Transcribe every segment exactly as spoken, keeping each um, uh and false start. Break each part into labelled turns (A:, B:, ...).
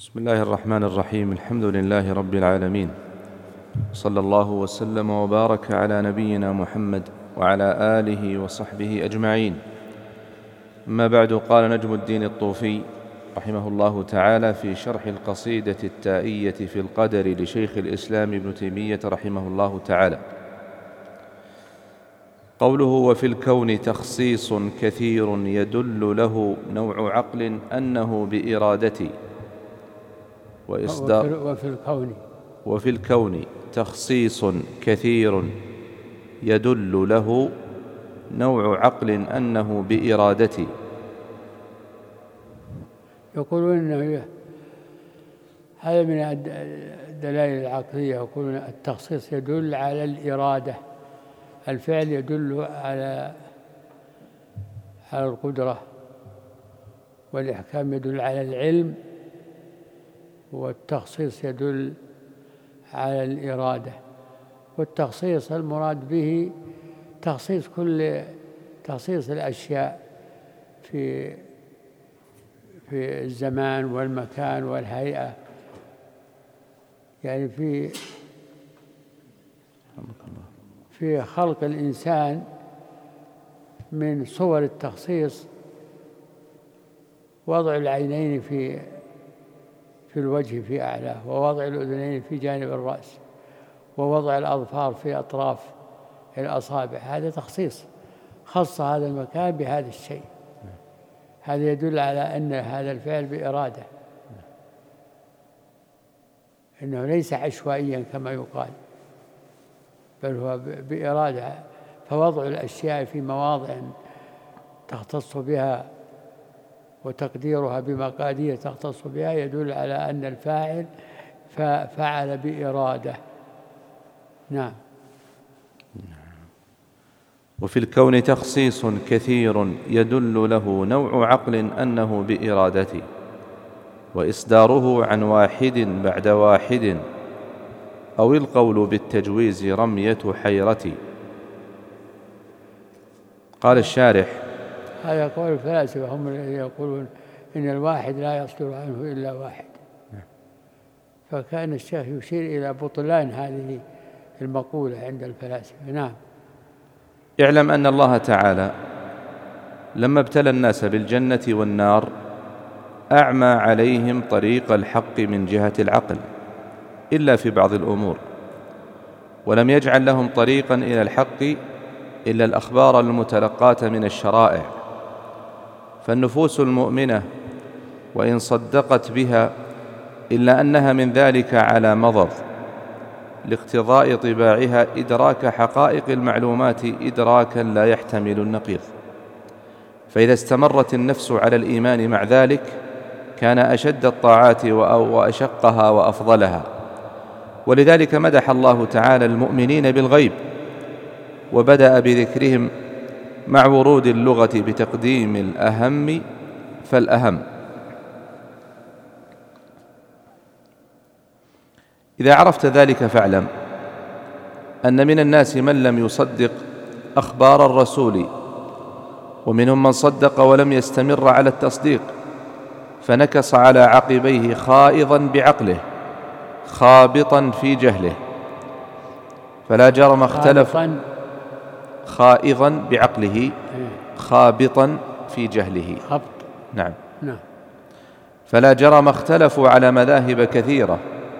A: بسم الله الرحمن الرحيم. الحمد لله رب العالمين، صلى الله وسلم وبارك على نبينا محمد وعلى آله وصحبه أجمعين. أما بعد، قال نجم الدين الطوفي رحمه الله تعالى في شرح القصيدة التائية في القدر لشيخ الإسلام ابن تيمية رحمه الله تعالى، قوله: وفي الكون تخصيص كثير يدل له نوع عقل أنه بإرادتي وإصدار
B: وفي الكون
A: وفي الكون تخصيص كثير يدل له نوع عقل أنه بإرادتي.
B: يقولون أنه هذا من الدلائل العقلية، يقولون التخصيص يدل على الإرادة، الفعل يدل على على القدرة، والإحكام يدل على العلم، والتخصيص يدل على الإرادة. والتخصيص المراد به تخصيص كل تخصيص الأشياء في في الزمان والمكان والهيئة، يعني في في خلق الإنسان من صور التخصيص وضع العينين في في الوجه في أعلاه، ووضع الأذنين في جانب الرأس، ووضع الأظفار في أطراف الأصابع. هذا تخصيص، خص هذا المكان بهذا الشيء. هذا يدل على أن هذا الفعل بإرادة، إنه ليس عشوائيا كما يقال، بل هو بإرادة. فوضع الأشياء في مواضع تختص بها وتقديرها بمقادير تختص بها يدل على أن الفاعل فعل بإرادة. نعم.
A: وفي الكون تخصيص كثير يدل له نوع عقل أنه بإرادتي، وإصداره عن واحد بعد واحد، أو القول بالتجويز رمية حيرتي. قال الشارح:
B: هذا قول الفلاسفة، هم الذين يقولون إن الواحد لا يصدر عنه إلا واحد. فكان الشيخ يشير إلى بطلان هذه المقولة عند الفلاسفة. نعم.
A: اعلم أن الله تعالى لما ابتلى الناس بالجنة والنار أعمى عليهم طريق الحق من جهة العقل إلا في بعض الأمور، ولم يجعل لهم طريقا إلى الحق إلا الأخبار المتلقاة من الشرائع. فالنفوس المؤمنة وإن صدقت بها إلا أنها من ذلك على مضض، لاقتضاء طباعها إدراك حقائق المعلومات إدراكا لا يحتمل النقيض. فإذا استمرت النفس على الإيمان مع ذلك كان أشد الطاعات وأشقها وأفضلها. ولذلك مدح الله تعالى المؤمنين بالغيب، وبدأ بذكرهم مع ورود اللغة بتقديم الأهم فالأهم. إذا عرفت ذلك فاعلم أن من الناس من لم يصدق أخبار الرسول، ومنهم من صدق ولم يستمر على التصديق، فنكص على عقبيه خائضا بعقله خابطا في جهله. فلا جرم اختلف خائضا بعقله خابطا في جهله.
B: خبط.
A: نعم.
B: نعم.
A: فلا جرم اختلفوا على مذاهب كثيرة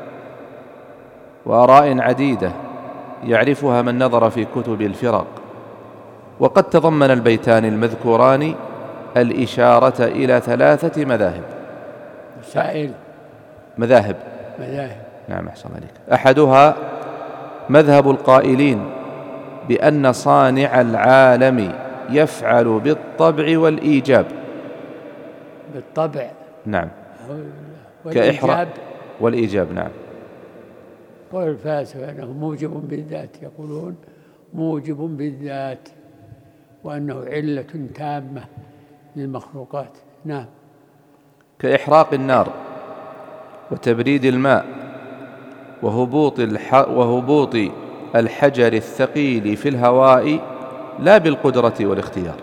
A: وآراء عديدة يعرفها من نظر في كتب الفرق. وقد تضمن البيتان المذكوران الإشارة إلى ثلاثة مذاهب.
B: مسائل
A: مذاهب
B: مذاهب
A: نعم، أحسن عليك. أحدها مذهب القائلين بأن صانع العالم يفعل بالطبع والإيجاب.
B: بالطبع.
A: نعم.
B: والإيجاب.
A: والإيجاب. نعم.
B: قول الفلاسفة أنه موجب بالذات، يقولون موجب بالذات، وأنه علة تامة للمخلوقات. نعم.
A: كإحراق النار وتبريد الماء وهبوط, الح... وهبوط الحجر الثقيل في الهواء، لا بالقدرة والاختيار.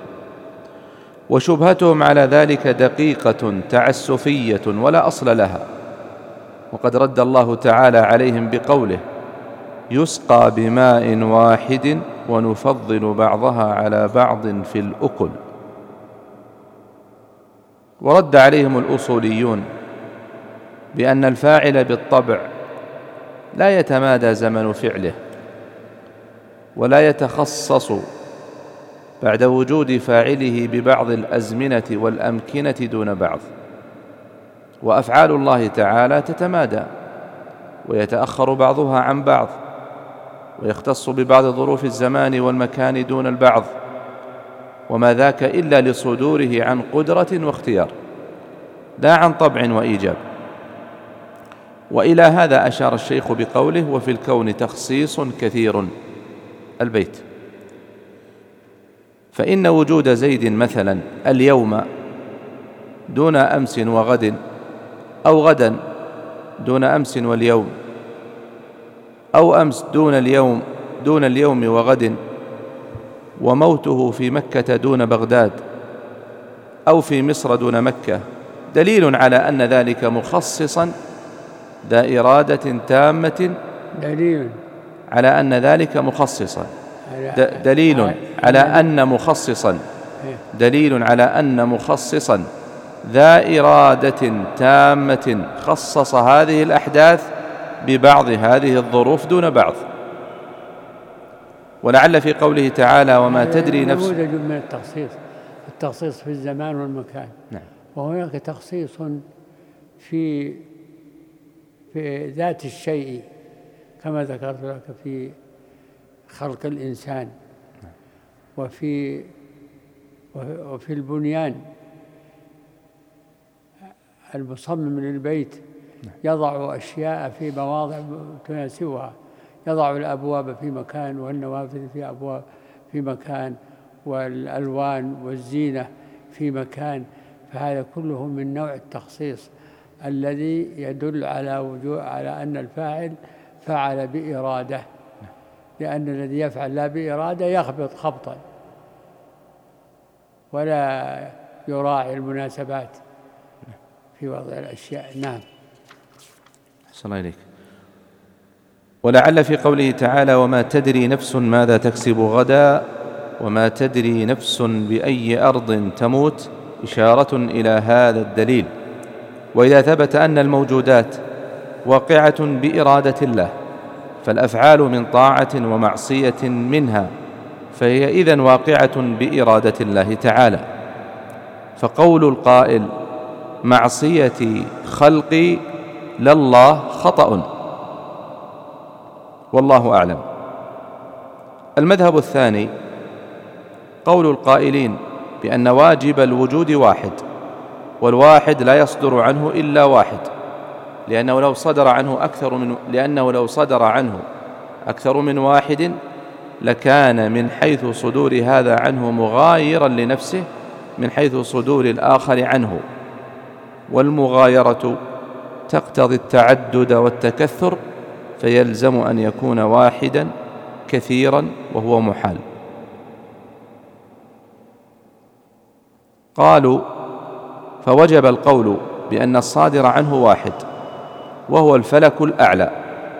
A: وشبهتهم على ذلك دقيقة تعسفية ولا أصل لها، وقد رد الله تعالى عليهم بقوله: يسقى بماء واحد ونفضل بعضها على بعض في الأكل. ورد عليهم الأصوليون بأن الفاعل بالطبع لا يتمادى زمن فعله ولا يتخصص بعد وجود فاعله ببعض الأزمنة والأمكنة دون بعض، وأفعال الله تعالى تتمادى ويتأخر بعضها عن بعض ويختص ببعض ظروف الزمان والمكان دون البعض، وما ذاك إلا لصدوره عن قدرة واختيار لا عن طبع وإيجاب. وإلى هذا أشار الشيخ بقوله: وفي الكون تخصيص كثير البيت. فإن وجود زيد مثلا اليوم دون أمس وغد، أو غدا دون أمس واليوم، أو أمس دون اليوم دون اليوم وغد، وموته في مكة دون بغداد، أو في مصر دون مكة، دليل على أن ذلك مخصصا ذا إرادة تامة،
B: دليل
A: على أن ذلك مخصصا دليل على أن مخصصا دليل على أن مخصصا ذا إرادة تامة خصص هذه الأحداث ببعض هذه الظروف دون بعض. ولعل في قوله تعالى: وما تدري نفس،
B: نموذج من التخصيص، التخصيص في الزمان والمكان.
A: نعم.
B: وهناك تخصيص في في ذات الشيء كما ذكرت لك في خلق الإنسان، وفي وفي البنيان. المصمم للبيت يضع أشياء في مواضع تناسبها، يضع الأبواب في مكان والنوافذ في أبواب في مكان والألوان والزينة في مكان. فهذا كله من نوع التخصيص الذي يدل على وجوه على أن الفاعل فعل بإرادة، لأن الذي يفعل لا بإرادة يخبط خبطا ولا يراعي المناسبات في وضع الأشياء. نعم.
A: أحسن الله إليك. ولعل في قوله تعالى: وما تدري نفس ماذا تكسب غدا وما تدري نفس بأي أرض تموت، إشارة إلى هذا الدليل. وإذا ثبت أن الموجودات واقعة بإرادة الله، فالأفعال من طاعة ومعصية منها، فهي إذن واقعة بإرادة الله تعالى. فقول القائل: معصيتي خلقي لله خطأ، والله أعلم. المذهب الثاني قول القائلين بأن واجب الوجود واحد، والواحد لا يصدر عنه إلا واحد، لأنه لو صدر عنه أكثر من لأنه لو صدر عنه أكثر من واحد لكان من حيث صدور هذا عنه مغايرا لنفسه من حيث صدور الآخر عنه، والمغايرة تقتضي التعدد والتكثر، فيلزم أن يكون واحدا كثيرا وهو محال. قالوا: فوجب القول بأن الصادر عنه واحد وهو الفلك الأعلى،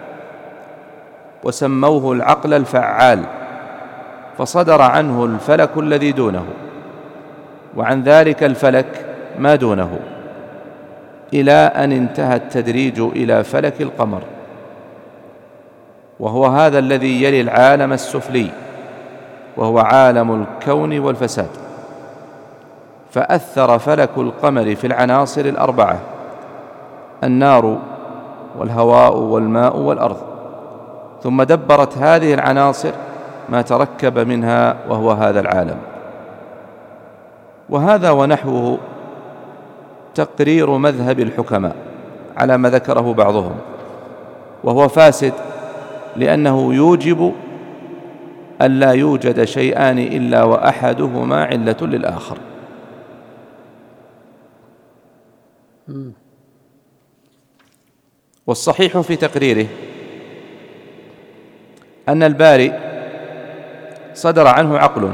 A: وسموه العقل الفعال، فصدر عنه الفلك الذي دونه، وعن ذلك الفلك ما دونه، إلى أن انتهى التدريج إلى فلك القمر، وهو هذا الذي يلي العالم السفلي، وهو عالم الكون والفساد. فأثر فلك القمر في العناصر الأربعة: النار والهواء والماء والأرض، ثم دبرت هذه العناصر ما تركب منها وهو هذا العالم. وهذا ونحوه تقرير مذهب الحكماء على ما ذكره بعضهم، وهو فاسد، لأنه يوجب أن لا يوجد شيئان إلا وأحدهما علة للآخر. والصحيح في تقريره أن البارئ صدر عنه عقل.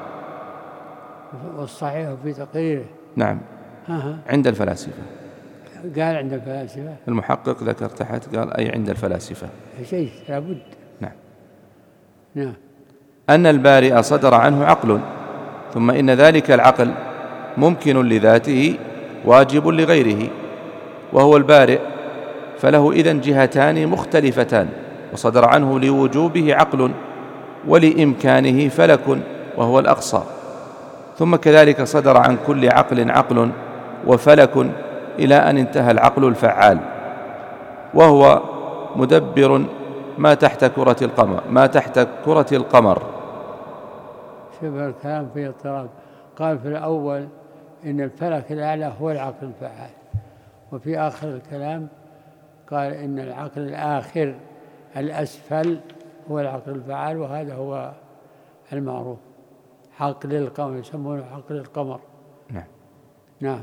B: والصحيح في تقريره،
A: نعم، عند الفلاسفة
B: قال عند الفلاسفة.
A: المحقق ذكر تحت قال أي عند الفلاسفة.
B: شيء لابد.
A: نعم.
B: نعم.
A: أن البارئ صدر عنه عقل، ثم إن ذلك العقل ممكن لذاته واجب لغيره، وهو البارئ، فله إذن جهتان مختلفتان، وصدر عنه لوجوبه عقل ولإمكانه فلك وهو الأقصى، ثم كذلك صدر عن كل عقل عقل وفلك إلى أن انتهى العقل الفعال، وهو مدبر ما تحت كرة القمر ما تحت كرة القمر.
B: شبه الكلام فيه اضطراب. قال في الأول إن الفلك الأعلى هو العقل الفعال، وفي آخر الكلام قال إن العقل الآخر الأسفل هو العقل الفعال، وهذا هو المعروف، عقل القمر، يسمونه عقل القمر.
A: نعم.
B: نعم.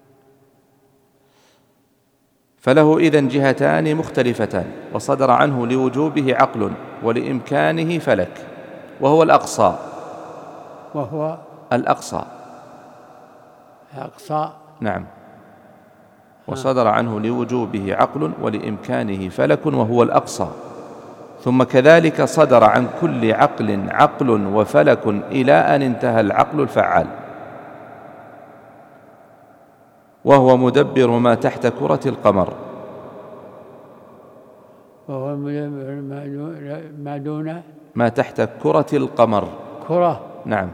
A: فله إذن جهتان مختلفتان، وصدر عنه لوجوبه عقل ولإمكانه فلك وهو الأقصى.
B: وهو
A: الأقصى.
B: الأقصى.
A: نعم. وصدر عنه لوجوبه عقل ولإمكانه فلك وهو الأقصى، ثم كذلك صدر عن كل عقل عقل وفلك إلى أن انتهى العقل الفعال، وهو مدبر ما تحت كرة القمر.
B: وهو ما دون
A: ما تحت كرة القمر.
B: كرة.
A: نعم.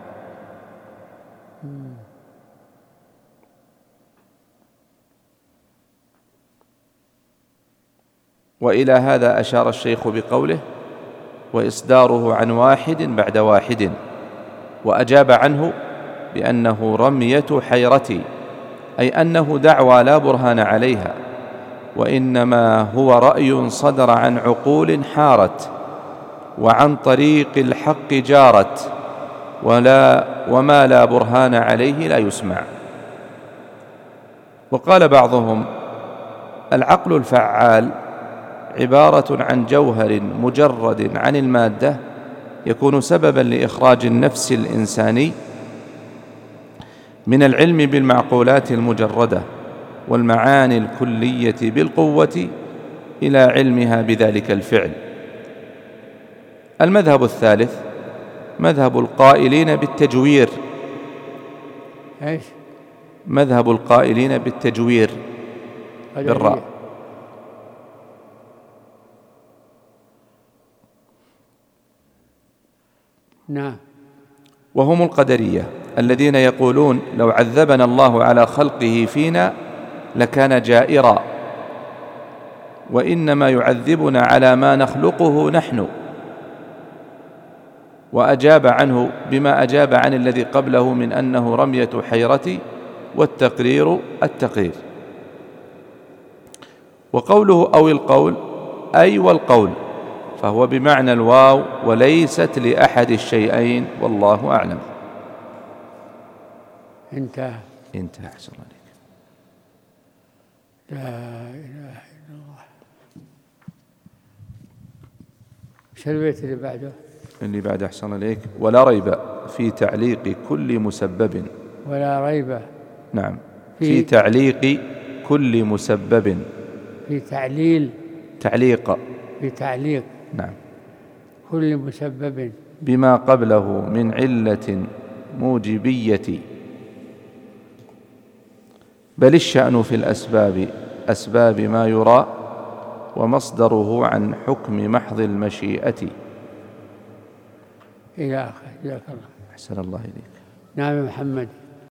A: وإلى هذا أشار الشيخ بقوله وإصداره عن واحد بعد واحد، وأجاب عنه بأنه رمية حيرتي، أي أنه دعوى لا برهان عليها، وإنما هو رأي صدر عن عقول حارت وعن طريق الحق جارت، ولا وما لا برهان عليه لا يسمع. وقال بعضهم العقل الفعال عبارة عن جوهر مجرد عن المادة يكون سببا لإخراج النفس الإنساني من العلم بالمعقولات المجردة والمعاني الكلية بالقوة إلى علمها بذلك الفعل. المذهب الثالث مذهب القائلين بالتجوير.
B: ايش؟
A: مذهب القائلين بالتجوير بالراء.
B: نعم.
A: وهم القدرية الذين يقولون لو عذبنا الله على خلقه فينا لكان جائرا، وإنما يعذبنا على ما نخلقه نحن. وأجاب عنه بما أجاب عن الذي قبله من أنه رمية حيرة والتقرير التقرير. وقوله أو القول أي والقول، فهو بمعنى الواو وليست لأحد الشيئين، والله أعلم.
B: انتهى.
A: انتهى. أحسن عليك.
B: لا إله إلا الله. وش البيت اللي بعده؟
A: اللي بعد أحسن عليك. ولا ريب في تعليق كل مسبب.
B: ولا ريب.
A: نعم. في, في تعليق كل مسبب.
B: في تعليل.
A: تعليق.
B: في تعليق.
A: نعم.
B: كل مسبب
A: بما قبله من علة موجبية، بل الشأن في الأسباب أسباب ما يرى، ومصدره عن حكم محض المشيئة.
B: إلى آخر. جزاك الله.
A: أحسن الله إليك.
B: نعم محمد.